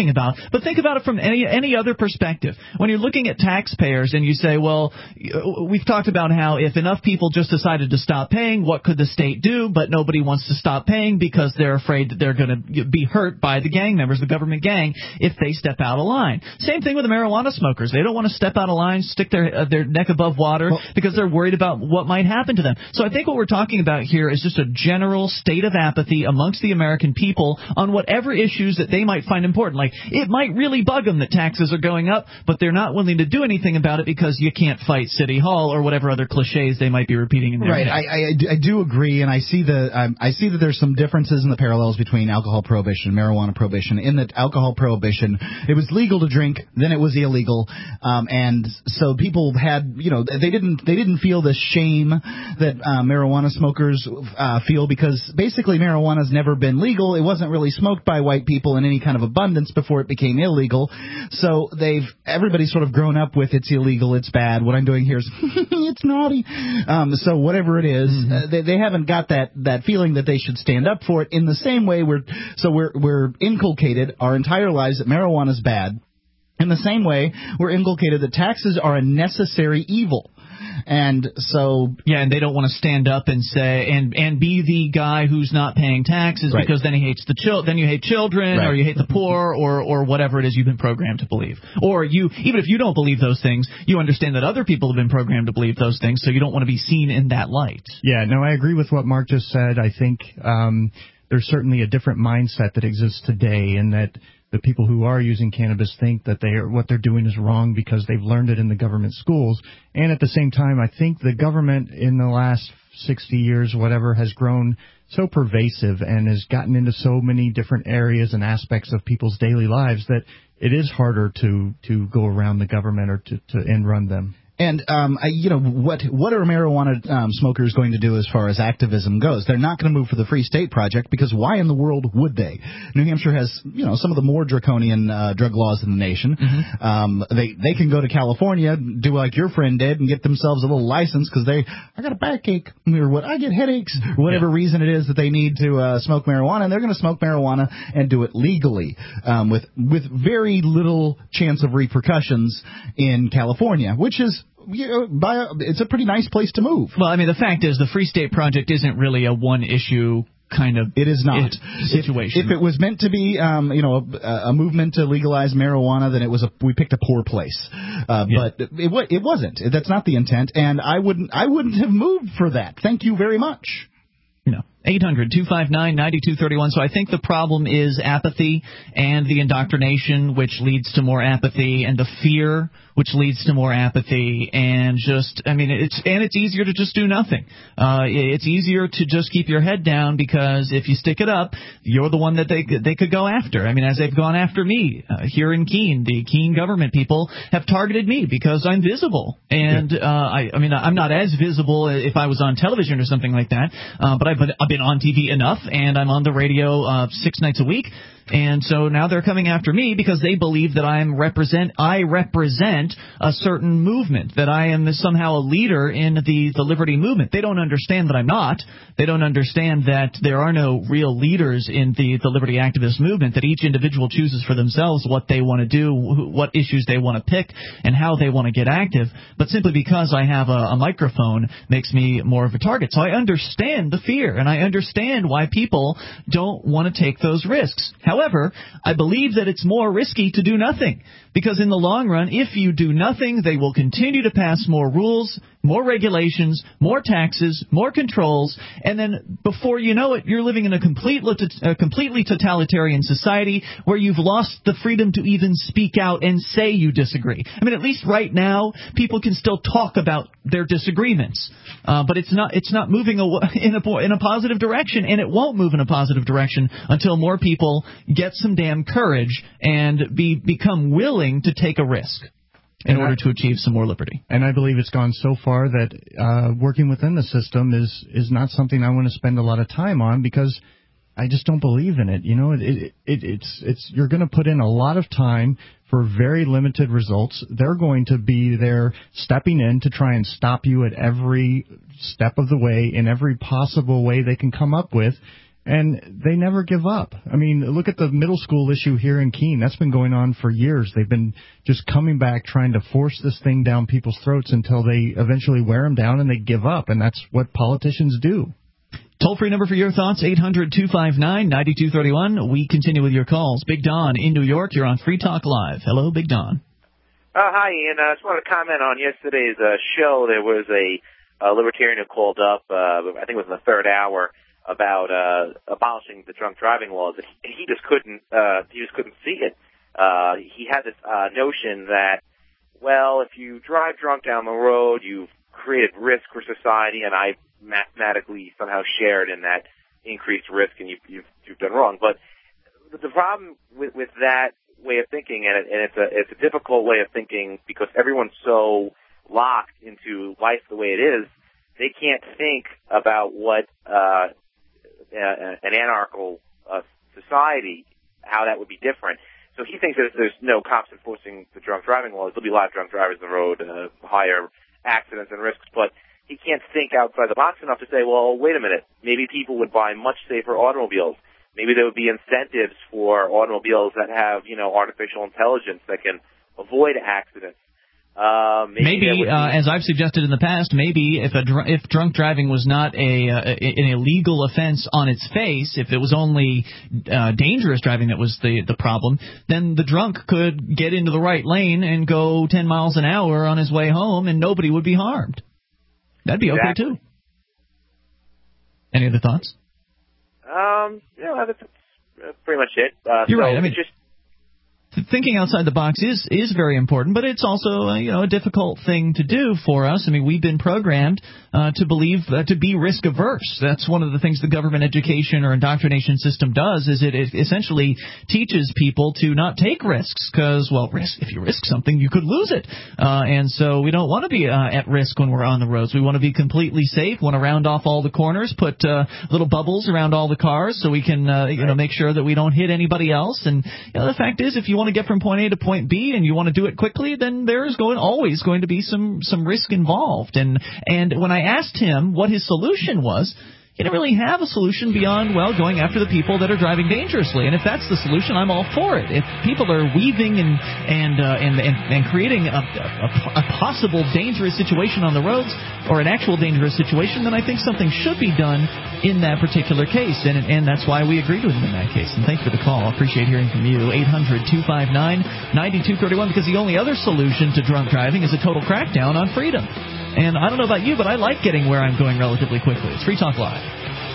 talking about. But think about it from any any other perspective. When you're looking at taxpayers and you say, well, we've talked about how if enough people just decided to stop paying, what could the state do? But nobody wants to stop paying because they're afraid that they're going to be hurt by the gang members, the government gang, if they step out of line. Same thing with the marijuana smokers. They don't want to step out of line, stick their uh, their neck above water well, because they're worried about what might happen to them. So I think what we're talking about here is just a general state of apathy amongst the American people on whatever issues that they might find important. Like, it might really bug them that taxes are going up, but they're not willing to do anything about it because you can't fight City Hall or whatever other cliches they might be repeating in their right. head. I, I, I do agree, and I see the um, I see that there's some differences in the parallels between alcohol prohibition and marijuana prohibition. In that alcohol prohibition, it was legal to drink, then it was illegal, um, and so people had, you know, they didn't they didn't feel the shame that uh, marijuana smokers uh, feel, because basically marijuana's never been legal. It wasn't really smoked by white people in any kind of abundance before it became illegal. So they've everybody's sort of grown up with it's illegal, it's bad. What I'm doing here is it's naughty. Um, so whatever it is, mm-hmm. uh, they, they haven't got that, that feeling that they should stand up for it. In the same way, we're so we're we're inculcated our entire lives that marijuana's bad. In the same way, we're inculcated that taxes are a necessary evil. And so, yeah, and they don't want to stand up and say and and be the guy who's not paying taxes, right, because then he hates the chil- then you hate children, right, or you hate the poor, or or whatever it is you've been programmed to believe. Or you, even if you don't believe those things, you understand that other people have been programmed to believe those things, so you don't want to be seen in that light. Yeah, no, I agree with what Mark just said. I think um, there's certainly a different mindset that exists today, in that the people who are using cannabis think that they are, what they're doing is wrong because they've learned it in the government schools. And at the same time, I think the government in the last sixty years, whatever, has grown so pervasive and has gotten into so many different areas and aspects of people's daily lives that it is harder to, to go around the government or to, to end run them. And, um, I, you know, what what are marijuana um, smokers going to do as far as activism goes? They're not going to move for the Free State Project, because why in the world would they? New Hampshire has, you know, some of the more draconian uh, drug laws in the nation. Mm-hmm. Um, they they can go to California, do like your friend did, and get themselves a little license because they, I got a backache, or what, I get headaches, or whatever yeah. reason it is that they need to uh, smoke marijuana, and they're going to smoke marijuana and do it legally, um, with with very little chance of repercussions in California, which is, you know, by, it's a pretty nice place to move. Well, I mean, the fact is the Free State Project isn't really a one-issue kind of it is not situation. If, if it was meant to be, um, you know, a, a movement to legalize marijuana, then it was a we picked a poor place. Uh, yeah. But it, it wasn't. That's not the intent, and I wouldn't I wouldn't have moved for that. Thank you very much. No. eight hundred two five nine nine two three one. So I think the problem is apathy and the indoctrination, which leads to more apathy, and the fear, which leads to more apathy, and just, I mean, it's and it's easier to just do nothing. Uh, it's easier to just keep your head down, because if you stick it up, you're the one that they they could go after. I mean, as they've gone after me uh, here in Keene, the Keene government people have targeted me because I'm visible, and uh, I, I mean, I'm not as visible if I was on television or something like that, uh, but I've been, I've been on T V enough, and I'm on the radio uh, six nights a week. And so now they're coming after me because they believe that I'm represent I represent a certain movement, that I am somehow a leader in the, the liberty movement. They don't understand that I'm not. They don't understand that there are no real leaders in the, the liberty activist movement, that each individual chooses for themselves what they want to do, what issues they want to pick, and how they want to get active. But simply because I have a, a microphone makes me more of a target. So I understand the fear, and I understand why people don't want to take those risks. However, I believe that it's more risky to do nothing, because in the long run, if you do nothing, they will continue to pass more rules, more regulations, more taxes, more controls, and then before you know it, you're living in a, complete, a completely totalitarian society where you've lost the freedom to even speak out and say you disagree. I mean, at least right now, people can still talk about their disagreements, uh, but it's not it's not moving in a, in a positive direction, and it won't move in a positive direction until more people get some damn courage and be become willing to take a risk in and order I, to achieve some more liberty. And I believe it's gone so far that uh, working within the system is is not something I want to spend a lot of time on, because I just don't believe in it. You know, it, it, it it's it's you're going to put in a lot of time for very limited results. They're going to be there stepping in to try and stop you at every step of the way, in every possible way they can come up with. And they never give up. I mean, look at the middle school issue here in Keene. That's been going on for years. They've been just coming back trying to force this thing down people's throats until they eventually wear them down and they give up. And that's what politicians do. Toll-free number for your thoughts, eight hundred two five nine nine two three one. We continue with your calls. Big Don in New York. You're on Free Talk Live. Hello, Big Don. Uh, hi, Ian. I just want to comment on yesterday's uh, show. There was a, a libertarian who called up, uh, I think it was in the third hour, about uh, abolishing the drunk driving laws. He, he just couldn't. Uh, he just couldn't see it. Uh, he had this uh, notion that, well, if you drive drunk down the road, you've created risk for society, and I mathematically somehow shared in that increased risk, and you've, you've, you've done wrong. But the problem with, with that way of thinking, and, it, and it's a it's a difficult way of thinking because everyone's so locked into life the way it is, they can't think about what uh, an anarchical uh, society, how that would be different. So he thinks that if there's no cops enforcing the drunk driving laws, there'll be a lot of drunk drivers on the road, uh, higher accidents and risks, but he can't think outside the box enough to say, well, wait a minute, maybe people would buy much safer automobiles. Maybe there would be incentives for automobiles that have, you know, artificial intelligence that can avoid accidents. Uh, maybe, maybe uh, as I've suggested in the past, maybe if a dr- if drunk driving was not a uh, an illegal offense on its face, if it was only uh, dangerous driving that was the the problem, then the drunk could get into the right lane and go ten miles an hour on his way home, and nobody would be harmed. That'd be exactly. okay too. Any other thoughts? Um, yeah, that's, that's pretty much it. Uh, You're so right. I mean, just thinking outside the box is is very important, but it's also uh, you know a difficult thing to do for us. I mean, we've been programmed uh, to believe uh, to be risk averse. That's one of the things the government education or indoctrination system does. Is it, it essentially teaches people to not take risks because, well, risk if you risk something, you could lose it, uh, and so we don't want to be uh, at risk when we're on the roads. We want to be completely safe. Want to round off all the corners, put uh, little bubbles around all the cars so we can uh, you know make sure that we don't hit anybody else. And you know, the fact is, if you want to get from point A to point B and you want to do it quickly, then there's going always going to be some some risk involved. And and when I asked him what his solution was, he didn't really have a solution beyond, well, going after the people that are driving dangerously. And if that's the solution, I'm all for it. If people are weaving and and uh, and, and and creating a, a, a possible dangerous situation on the roads or an actual dangerous situation, then I think something should be done in that particular case. And and that's why we agreed with him in that case. And thanks for the call. I appreciate hearing from you. eight hundred two five nine nine two three one, because the only other solution to drunk driving is a total crackdown on freedom. And I don't know about you, but I like getting where I'm going relatively quickly. It's Free Talk Live.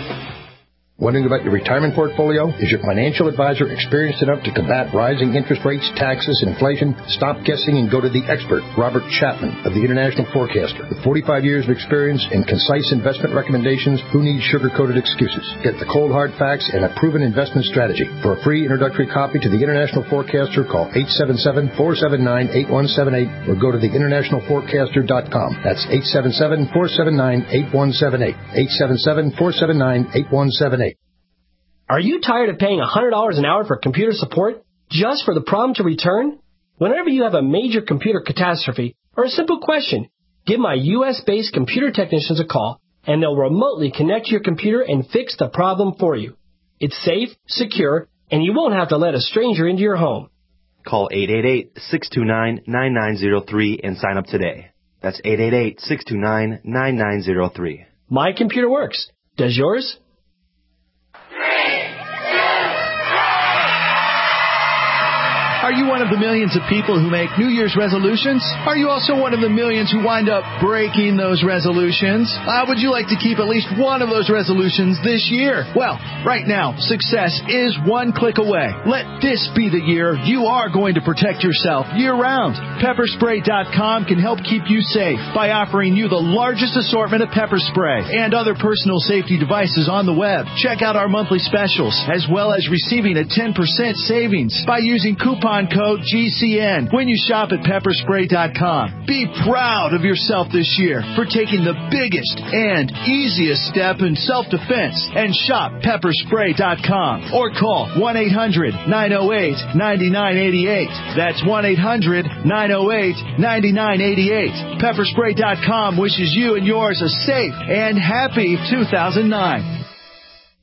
Wondering about your retirement portfolio? Is your financial advisor experienced enough to combat rising interest rates, taxes, and inflation? Stop guessing and go to the expert, Robert Chapman of the International Forecaster. With forty-five years of experience and concise investment recommendations, who needs sugar-coated excuses? Get the cold, hard facts and a proven investment strategy. For a free introductory copy to the International Forecaster, call eight seven seven, four seven nine, eight one seven eight or go to the international forecaster dot com. That's eight seven seven, four seven nine, eight one seven eight. eight seven seven, four seven nine, eight one seven eight. Are you tired of paying one hundred dollars an hour for computer support just for the problem to return? Whenever you have a major computer catastrophe or a simple question, give my U S-based computer technicians a call, and they'll remotely connect your computer and fix the problem for you. It's safe, secure, and you won't have to let a stranger into your home. Call eight eight eight, six two nine, nine nine zero three and sign up today. That's eight eight eight, six two nine, nine nine zero three. My computer works. Does yours? Are you one of the millions of people who make New Year's resolutions? Are you also one of the millions who wind up breaking those resolutions? How would you like to keep at least one of those resolutions this year? Well, right now, success is one click away. Let this be the year you are going to protect yourself year-round. Pepper Spray dot com can help keep you safe by offering you the largest assortment of pepper spray and other personal safety devices on the web. Check out our monthly specials, as well as receiving a ten percent savings by using coupon code G C N when you shop at Pepper Spray dot com. Be proud of yourself this year for taking the biggest and easiest step in self-defense and shop Pepper Spray dot com or call one eight hundred, nine oh eight, nine nine eight eight. That's one eight hundred, nine oh eight, nine nine eight eight. Pepper Spray dot com wishes you and yours a safe and happy two thousand nine.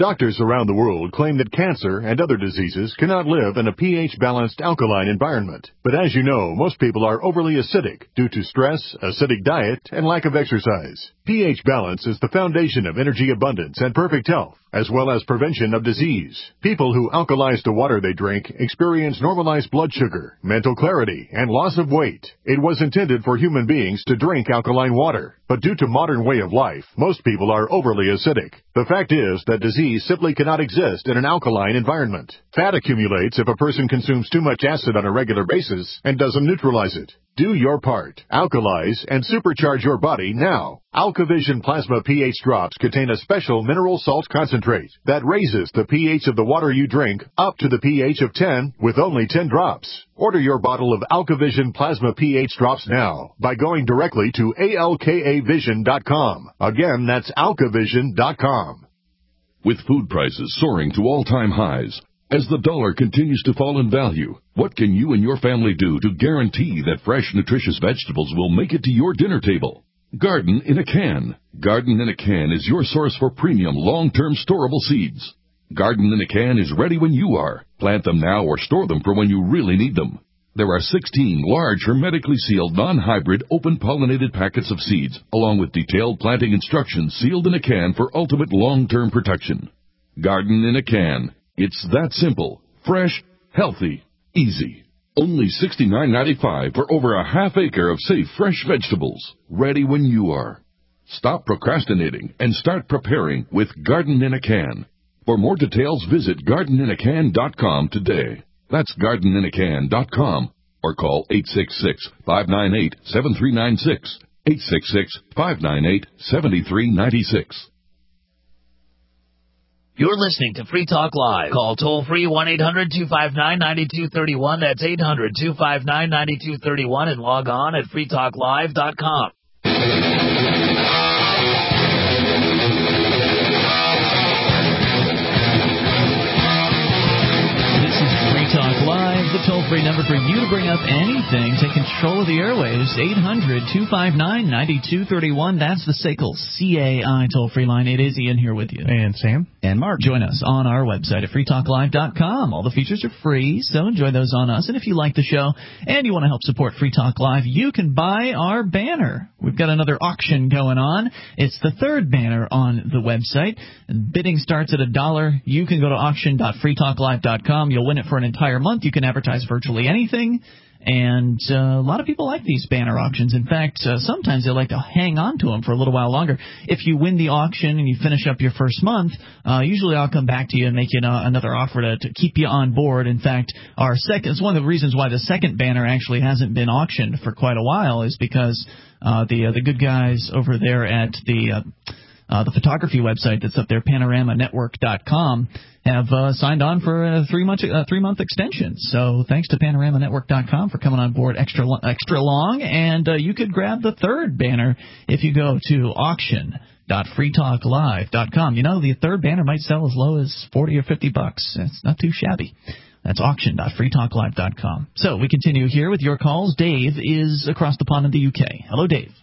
Doctors around the world claim that cancer and other diseases cannot live in a pH-balanced alkaline environment. But as you know, most people are overly acidic due to stress, acidic diet, and lack of exercise. pH balance is the foundation of energy abundance and perfect health, as well as prevention of disease. People who alkalize the water they drink experience normalized blood sugar, mental clarity, and loss of weight. It was intended for human beings to drink alkaline water, but due to modern way of life, most people are overly acidic. The fact is that disease simply cannot exist in an alkaline environment. Fat accumulates if a person consumes too much acid on a regular basis and doesn't neutralize it. Do your part. Alkalize and supercharge your body now. AlkaVision Plasma pH drops contain a special mineral salt concentrate that raises the pH of the water you drink up to the pH of ten with only ten drops. Order your bottle of AlkaVision Plasma pH drops now by going directly to A L K A vision dot com. Again, that's alka vision dot com. With food prices soaring to all-time highs, as the dollar continues to fall in value, what can you and your family do to guarantee that fresh, nutritious vegetables will make it to your dinner table? Garden in a Can. Garden in a Can is your source for premium, long-term storable seeds. Garden in a Can is ready when you are. Plant them now or store them for when you really need them. There are sixteen large, hermetically sealed, non-hybrid, open-pollinated packets of seeds, along with detailed planting instructions sealed in a can for ultimate long-term protection. Garden in a Can. It's that simple, fresh, healthy, easy. Only sixty-nine ninety-five for over a half acre of safe, fresh vegetables, ready when you are. Stop procrastinating and start preparing with Garden in a Can. For more details, visit garden in a can dot com today. That's garden in a can dot com or call eight six six, five nine eight, seven three nine six, eight six six, five nine eight, seven three nine six. You're listening to Free Talk Live. Call toll-free one eight hundred two five nine nine two three one. That's eight hundred two five nine nine two three one and log on at free talk live dot com. Talk Live, the toll-free number for you to bring up anything. Take control of the airwaves, eight hundred two five nine nine two three one. That's the S A C L C A I toll-free line. It is Ian here with you. And Sam. And Mark. Join us on our website at free talk live dot com. All the features are free, so enjoy those on us. And if you like the show and you want to help support Free Talk Live, you can buy our banner. We've got another auction going on. It's the third banner on the website. Bidding starts at a dollar. You can go to auction dot free talk live dot com. You'll win it for an entire month. You can advertise virtually anything. And uh, a lot of people like these banner auctions. In fact, uh, sometimes they like to hang on to them for a little while longer. If you win the auction and you finish up your first month, uh, usually I'll come back to you and make you uh, another offer to, to keep you on board. In fact, our second, it's one of the reasons why the second banner actually hasn't been auctioned for quite a while is because uh, the uh, the good guys over there at the uh, Uh, the photography website that's up there, panorama network dot com, have uh, signed on for a three-month uh, three-month extension. So thanks to panorama network dot com for coming on board extra extra long. And uh, you could grab the third banner if you go to auction dot free talk live dot com. You know, the third banner might sell as low as forty or fifty bucks. It's not too shabby. That's auction dot free talk live dot com. So we continue here with your calls. Dave is across the pond in the U K. Hello, Dave.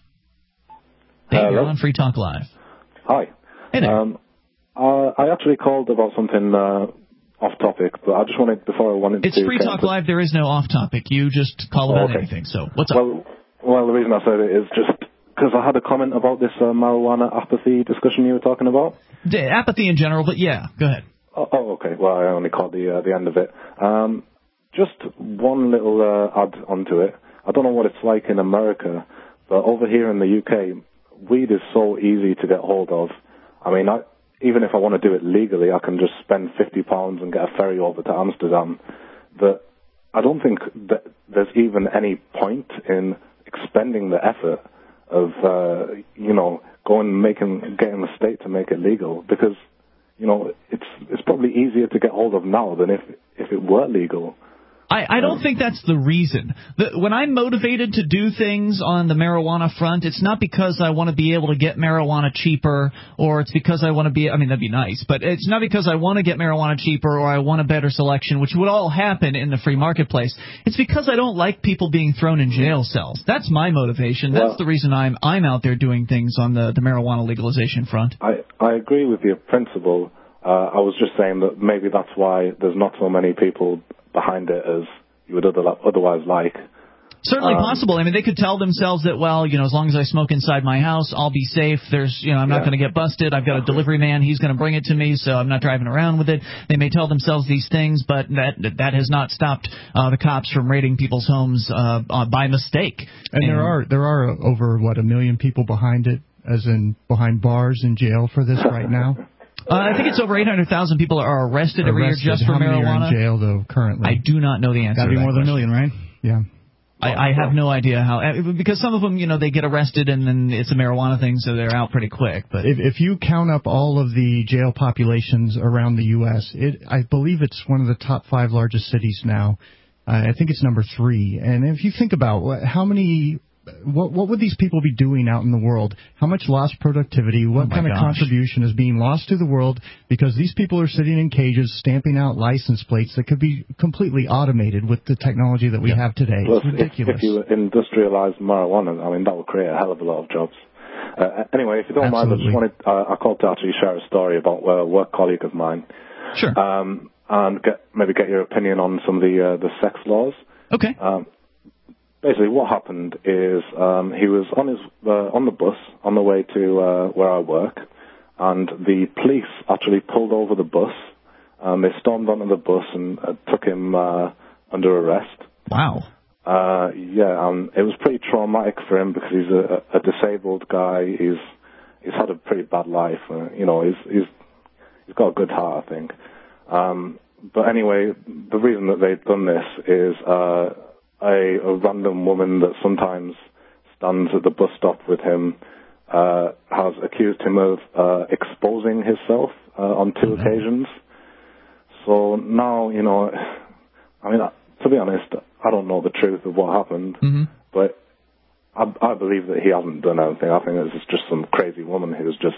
Dave, Hello. You're on Free Talk Live. Hi. Hey there. Um, uh, I actually called about something uh, off topic, but I just wanted, before I wanted it's to... It's Free Talk Live. There is no off topic. You just call about oh, okay. anything. So what's up? Well, well, the reason I said it is just because I had a comment about this uh, marijuana apathy discussion you were talking about. D- apathy in general, but yeah, go ahead. Oh, oh okay. Well, I only caught the uh, the end of it. Um, just one little uh, add onto it. I don't know what it's like in America, but over here in the U K, weed is so easy to get hold of. I mean, I, even if I want to do it legally, I can just spend fifty pounds and get a ferry over to Amsterdam. But I don't think that there's even any point in expending the effort of, uh, you know, going and making, getting the state to make it legal, because, you know, it's it's probably easier to get hold of now than if if it were legal. I, I don't think that's the reason. The, when I'm motivated to do things on the marijuana front, it's not because I want to be able to get marijuana cheaper, or it's because I want to be, I mean, that'd be nice, but it's not because I want to get marijuana cheaper or I want a better selection, which would all happen in the free marketplace. It's because I don't like people being thrown in jail cells. That's my motivation. That's well, the reason I'm I'm out there doing things on the, the marijuana legalization front. I, I agree with your principle uh, I was just saying that maybe that's why there's not so many people behind it as you would other, otherwise like. Certainly um, possible. I mean, they could tell themselves that, well, you know, as long as I smoke inside my house, I'll be safe. There's, you know, I'm not Yeah. going to get busted. I've got a delivery man. He's going to bring it to me, so I'm not driving around with it. They may tell themselves these things, but that that has not stopped uh, the cops from raiding people's homes uh, uh, by mistake. And, and there are there are over, what, a million people behind it, as in behind bars in jail for this right now? Uh, I think it's over eight hundred thousand people are arrested, every Arrested. year just for How many marijuana. are in jail, though, currently? I do not know the answer. Got to be to that more than a question. million, right? Yeah. I, I have no idea how, because some of them, you know, they get arrested and then it's a marijuana thing, so they're out pretty quick. But if, if you count up all of the jail populations around the U S, it I believe it's one of the top five largest cities now. Uh, I think it's number three. And if you think about what, how many, what what would these people be doing out in the world? How much lost productivity? What Oh my kind of gosh. contribution is being lost to the world because these people are sitting in cages stamping out license plates that could be completely automated with the technology that we have today? Plus, It's ridiculous. If, if you industrialize marijuana, I mean, that would create a hell of a lot of jobs. Uh, anyway, if you don't Absolutely. mind, I just wanted, uh, I called to actually share a story about a work colleague of mine. Sure. Um, and get, maybe get your opinion on some of the, uh, the sex laws. Okay. Um, basically, what happened is um, he was on his uh, on the bus on the way to uh, where I work, and the police actually pulled over the bus. Um, they stormed onto the bus and uh, took him uh, under arrest. Wow. Uh, yeah, um, it was pretty traumatic for him because he's a, a disabled guy. He's he's had a pretty bad life. Uh, you know, he's he's he's got a good heart, I think. Um, but anyway, the reason that they've done this is uh, a, a random woman that sometimes stands at the bus stop with him uh, has accused him of uh, exposing himself uh, on two mm-hmm. occasions. So now, you know, I mean, to be honest, I don't know the truth of what happened, mm-hmm. but I, I believe that he hasn't done anything. I think it's just some crazy woman who's just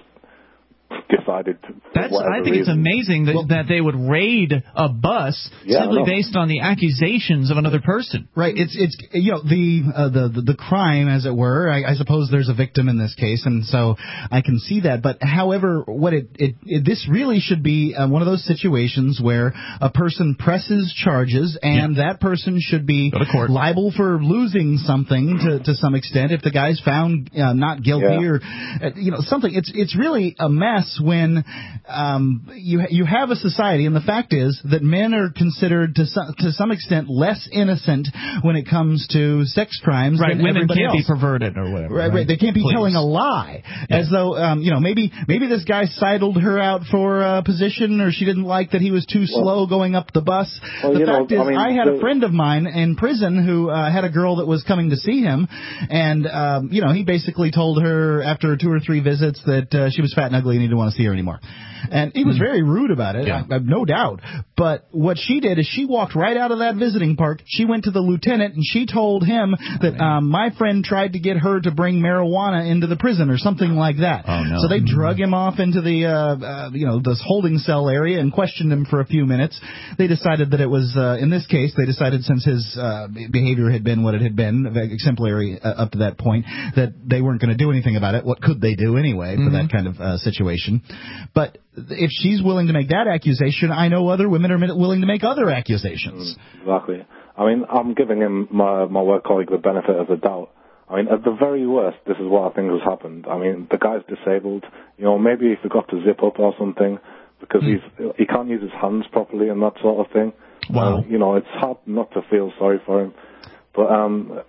decided to. That's. I think reason. it's amazing that, well, that they would raid a bus yeah, simply based on the accusations of another person. Right. It's it's you know the uh, the, the the crime, as it were. I, I suppose there's a victim in this case, and so I can see that. But however, what it, it, it this really should be uh, one of those situations where a person presses charges, and yeah. that person should be liable for losing something to to some extent if the guy's found uh, not guilty yeah. or uh, you know something. It's it's really a mess when um, you you have a society, and the fact is that men are considered to some, to some extent less innocent when it comes to sex crimes. Right, than women can't else. be perverted or whatever. Right, right. right. They can't be Please. telling a lie, yeah. as though um, you know maybe maybe this guy sidled her out for a position, or she didn't like that he was too well, slow going up the bus. Well, the know, fact is, I, mean, I had the, a friend of mine in prison who uh, had a girl that was coming to see him, and um, you know he basically told her after two or three visits that uh, she was fat and ugly and he didn't want to see her anymore. And he was very rude about it, yeah. I, I, no doubt. But what she did is she walked right out of that visiting park. She went to the lieutenant and she told him that um, my friend tried to get her to bring marijuana into the prison or something like that. Oh, no. So they drug him off into the, uh, uh, you know, this holding cell area and questioned him for a few minutes. They decided that it was, uh, in this case, they decided since his uh, behavior had been what it had been, exemplary uh, up to that point, that they weren't going to do anything about it. What could they do anyway for mm-hmm. that kind of uh, situation? But if she's willing to make that accusation, I know other women are willing to make other accusations. Exactly. I mean, I'm giving him, my, my work colleague, the benefit of the doubt. I mean, at the very worst, this is what I think has happened. I mean, the guy's disabled. You know, maybe he forgot to zip up or something because mm. he's he can't use his hands properly and that sort of thing. Wow. Uh, you know, it's hard not to feel sorry for him. But um,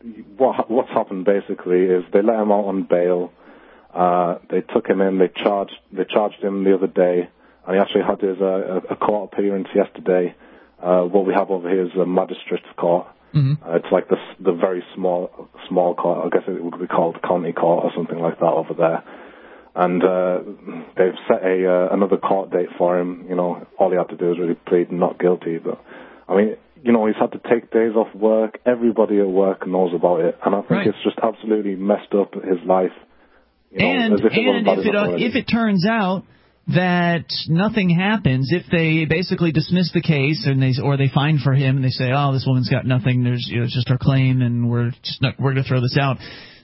what what's happened basically is they let him out on bail. Uh, they took him in. They charged. They charged him the other day, and he actually had his uh, a court appearance yesterday. Uh, what we have over here is a magistrate's court. Mm-hmm. Uh, it's like the the very small small court. I guess it would be called county court or something like that over there. And uh, they've set a uh, another court date for him. You know, all he had to do is really plead not guilty. But I mean, you know, he's had to take days off work. Everybody at work knows about it, and I think right. it's just absolutely messed up his life. You know, and as if it, and if it uh, if it turns out that nothing happens, if they basically dismiss the case and they or they fine for him and they say, oh, this woman's got nothing, there's you know, it's just her claim and we're just not, we're going to throw this out,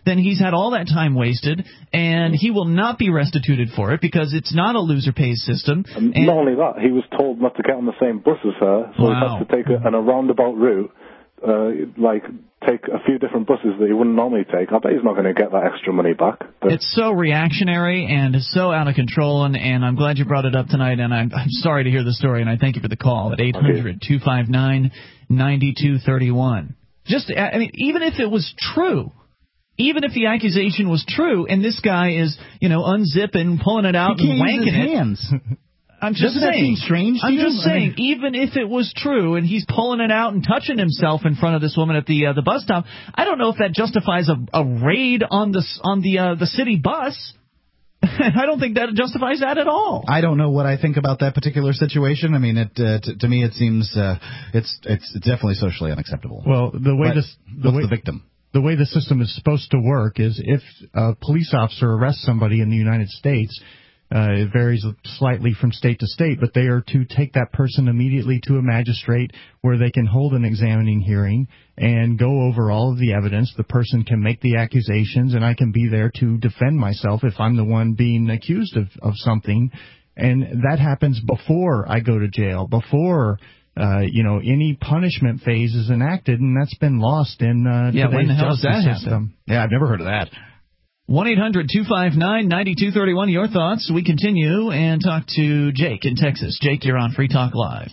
then he's had all that time wasted, and he will not be restituted for it because it's not a loser pays system. And and not only that, he was told not to get on the same bus as her, so wow. he had to take a, an, a roundabout route, uh, like take a few different buses that he wouldn't normally take. I bet he's not going to get that extra money back. But it's so reactionary and so out of control, and, and I'm glad you brought it up tonight, and I'm, I'm sorry to hear the story, and I thank you for the call at eight hundred, two five nine, nine two three one. Just, I mean, even if it was true, even if the accusation was true, and this guy is, you know, unzipping, pulling it out, he and can't wanking use his it. hands. I'm just Doesn't that saying. seem strange to I'm you? just saying, even if it was true, and he's pulling it out and touching himself in front of this woman at the uh, the bus stop, I don't know if that justifies a, a raid on the on the uh, the city bus. I don't think that justifies that at all. I don't know what I think about that particular situation. I mean, it uh, t- to me it seems uh, it's it's definitely socially unacceptable. Well, the way but this the what's way, the victim? The way the system is supposed to work is if a police officer arrests somebody in the United States. Uh, it varies slightly from state to state, but they are to take that person immediately to a magistrate where they can hold an examining hearing and go over all of the evidence. The person can make the accusations, and I can be there to defend myself if I'm the one being accused of, of something. And that happens before I go to jail, before uh, you know, any punishment phase is enacted, and that's been lost in uh, yeah, today's when the hell justice does that system. happen? Yeah, I've never heard of that. one eight hundred, two five nine, nine two three one. Your thoughts. We continue and talk to Jake in Texas. Jake, you're on Free Talk Live.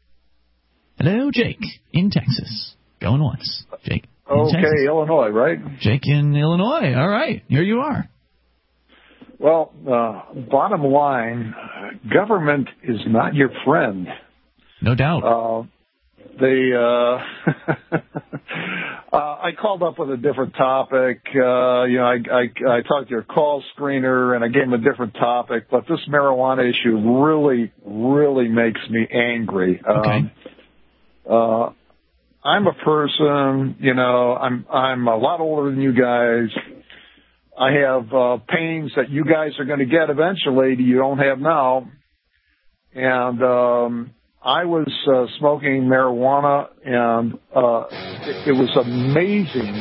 Hello, Jake in Texas. Going once. Jake in Okay, Texas. Illinois, right? Jake in Illinois. All right. Here you are. Well, uh, bottom line, government is not your friend. No doubt. Uh, they, uh, uh, I called up with a different topic. Uh, you know, I, I, I talked to your call screener and I gave him a different topic, but this marijuana issue really, really makes me angry. Okay. Um, uh, I'm a person, you know, I'm, I'm a lot older than you guys. I have, uh, pains that you guys are going to get eventually that you don't have now. And, um, I was uh, smoking marijuana, and uh, it, it was amazing.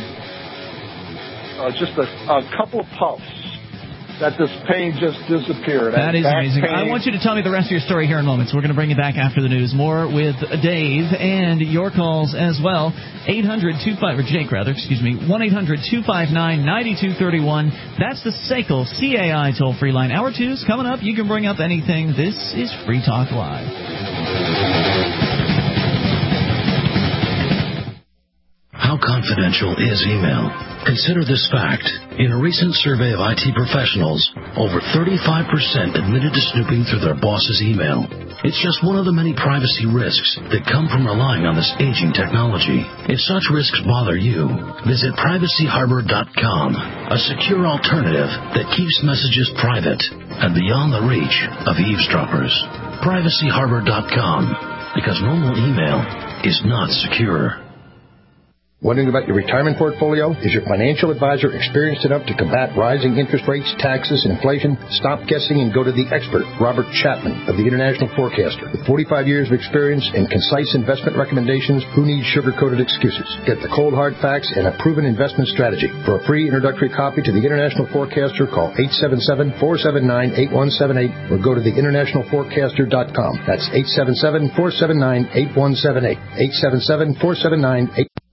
Uh, just a, a couple of puffs, that this pain just disappeared. That is amazing. Pain. I want you to tell me the rest of your story here in a moment, so we're going to bring you back after the news. More with Dave and your calls as well. eight hundred two five, or Jake rather, excuse me, one eight hundred two five nine, nine two three one. That's the S A C L C A I toll-free line. Hour two's coming up. You can bring up anything. This is Free Talk Live. How confidential is email? Consider this fact. In a recent survey of I T professionals, over thirty-five percent admitted to snooping through their boss's email. It's just one of the many privacy risks that come from relying on this aging technology. If such risks bother you, visit privacy harbor dot com, a secure alternative that keeps messages private and beyond the reach of eavesdroppers. privacy harbor dot com, because normal email is not secure. Wondering about your retirement portfolio? Is your financial advisor experienced enough to combat rising interest rates, taxes, and inflation? Stop guessing and go to the expert, Robert Chapman of the International Forecaster. With forty-five years of experience and concise investment recommendations, who needs sugar-coated excuses? Get the cold, hard facts and a proven investment strategy. For a free introductory copy to the International Forecaster, call eight seven seven, four seven nine, eight one seven eight or go to the international forecaster dot com. That's eight seven seven, four seven nine, eight one seven eight. eight seven seven, four seven nine, eight one seven eight.